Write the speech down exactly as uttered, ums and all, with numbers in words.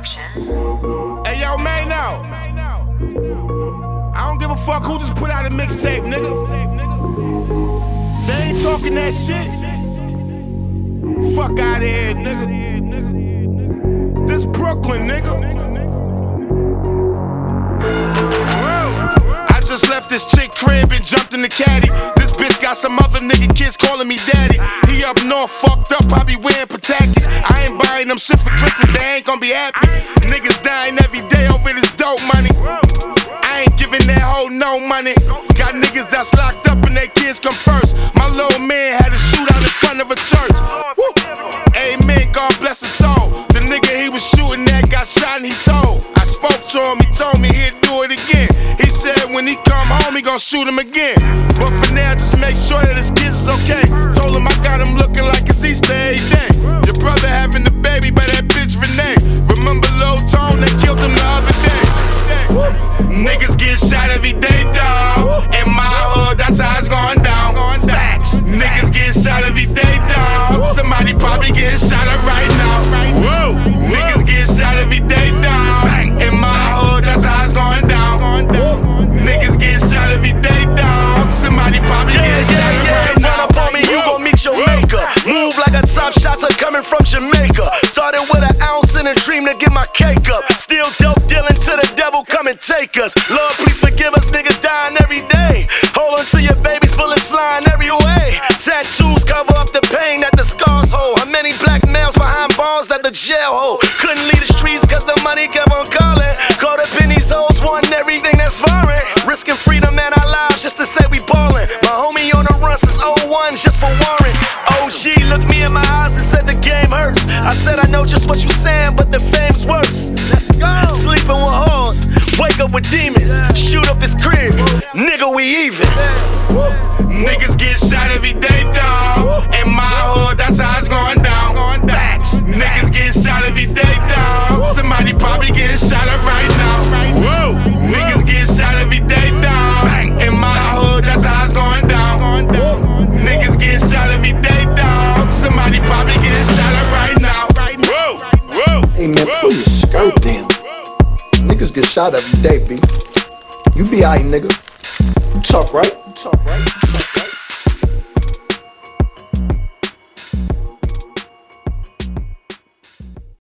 Productions. Hey yo, man, now. I don't give a fuck who just put out a mixtape, nigga. They ain't talking that shit. Fuck out of here, nigga. This Brooklyn, nigga. I just left this chick crib and jumped in the caddy. This bitch got some other nigga kids calling me daddy. He up north, fucked up, I be wearing Patakis. I ain't buying them shit for Christmas, they ain't gon' be happy. Niggas dying every day over this dope money. I ain't giving that hoe no money. Got niggas that's locked up and their kids come first. My little man had a shootout in front of a church. Woo. Amen, God bless his soul. The nigga he was shooting at got shot and he told. I spoke to him, he told me he'd do it again. He said when he come home, he gon' shoot him again. But for now, just make sure that his kids is okay. Told him I got him looking like it's Easter every day. Your brother having the baby by that bitch Renee. Remember Lil Tone, they killed him the other day. Woo. Niggas get shot every day, dawg. In my hood, that's how it's going down. Facts. Niggas get shot every day, dawg. Somebody probably getting shot up right now. Whoa. Niggas get shot every day, dawg. In my hood, that's how it's going down. Niggas get shot every day, dawg. Somebody probably getting shot up right now. Run up on me, you gon' meet your maker. Move like a top shotter coming from Jamaica. Started with an ounce and a dream to get my cake up. Still dope dealing to the devil, come and take us. Lord, please forgive us, niggas dying every day. Hold on to your babies, bullets flying every way. Tattoos cover up the pain that the scars hold. How many black males behind bars that the jail hold? Couldn't leave the streets cause the money kept on calling. Caught up in these hoes, wanting everything that's foreign. Risking freedom and our lives just to say we ballin'. My homie on the run since oh one just for warrants. O G looked me in my eyes and said the game hurts. I said I know just what you saying, but the fame's worse. Let's go. Sleeping with hoes, wake up with demons. Shoot up his crib, nigga we even. Niggas get shot every day, dawg. In my hood, that's how it's going down. Facts. Niggas get shot every day, dawg. Somebody probably getting shot up right now. Whoa. Niggas get shot every day, dawg. In my hood, that's how it's going down. Niggas get shot every day, dawg. Somebody probably getting shot up right now. Whoa. Whoa. Hey man, pull your skirt down. Niggas get shot every day, B. You be aight, nigga. You talk right. You talk right.